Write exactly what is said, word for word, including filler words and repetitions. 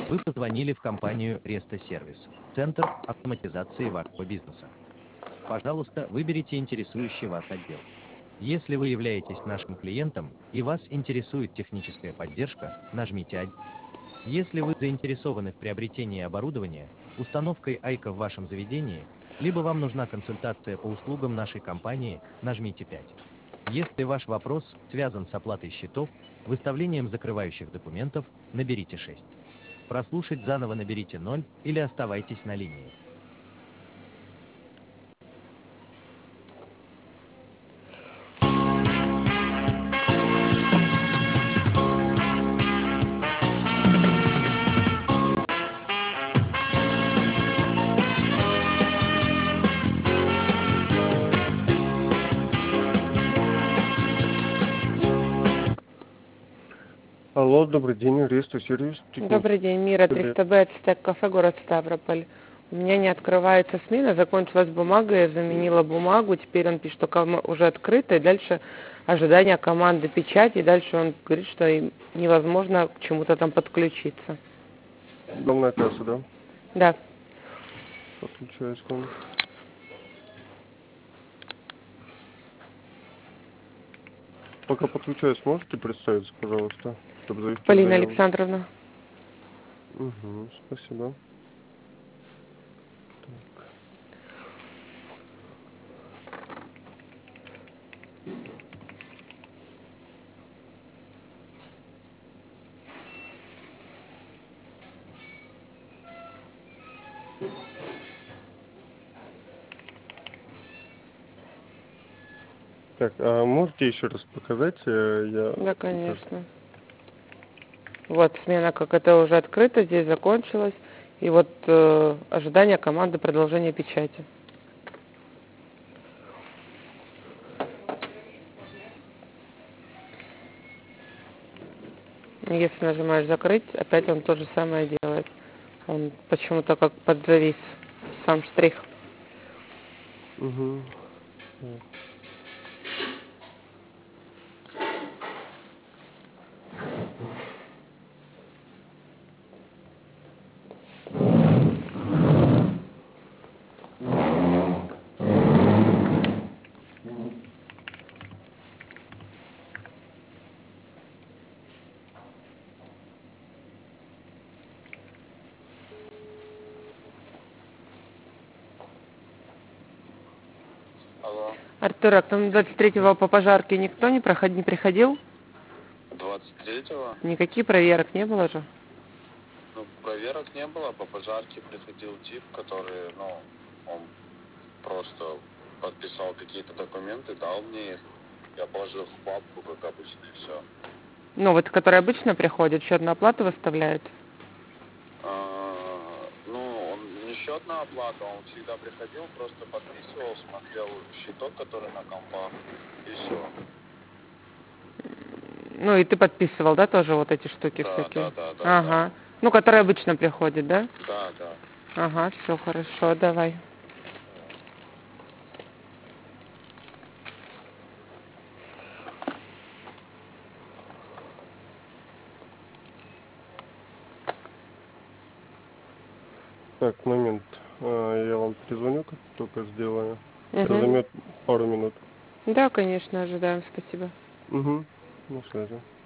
Вы позвонили в компанию Resto Service, центр автоматизации вашего бизнеса. Пожалуйста, выберите интересующий вас отдел. Если вы являетесь нашим клиентом и вас интересует техническая поддержка, нажмите один. Если вы заинтересованы в приобретении оборудования, установкой айка в вашем заведении, либо вам нужна консультация по услугам нашей компании, нажмите пять. Если ваш вопрос связан с оплатой счетов, выставлением закрывающих документов, наберите шесть. Прослушать заново наберите ноль или оставайтесь на линии. Алло, добрый день, Resto Service. Добрый день, Мира, триста бэ, Ацтек кафе, город Ставрополь. У меня не открывается смена, закончилась бумага, я заменила бумагу, теперь он пишет, что уже открыто, и дальше ожидание команды печати, и дальше он говорит, что невозможно к чему-то там подключиться. Домная касса, да? Да. Подключаюсь к вам. Пока подключаюсь, можете представиться, пожалуйста, чтобы завести Полина заяву? Александровна. Угу, спасибо. Так, а можете еще раз показать? Я... Да, конечно. Вот смена, как это уже открыто, здесь закончилась. И вот э, ожидание команды продолжения печати. Если нажимаешь закрыть, опять он то же самое делает. Он почему-то как подзавис, сам штрих. Угу. Алло. Артур, а там двадцать третьего по пожарке никто не, проход... не приходил? двадцать третьего? Никаких проверок не было же? Ну, проверок не было, по пожарке приходил тип, который, ну, он просто подписал какие-то документы, дал мне их, я положил в папку, как обычно, и все. Ну, вот, который обычно приходит, счетную оплату выставляет? А, ну, он не счетная оплата, он всегда приходил, просто подписывал, смотрел счеток, который на компах, и все. Ну, и ты подписывал, да, тоже вот эти штуки Да, всякие? да, да, да, Ага. да. Ну, который обычно приходит, да? Да, да. Ага, все хорошо, давай. Так, момент. А, я вам перезвоню, как только сделаю. Угу. Это займет пару минут. Да, конечно, ожидаем, спасибо. Угу. На связи.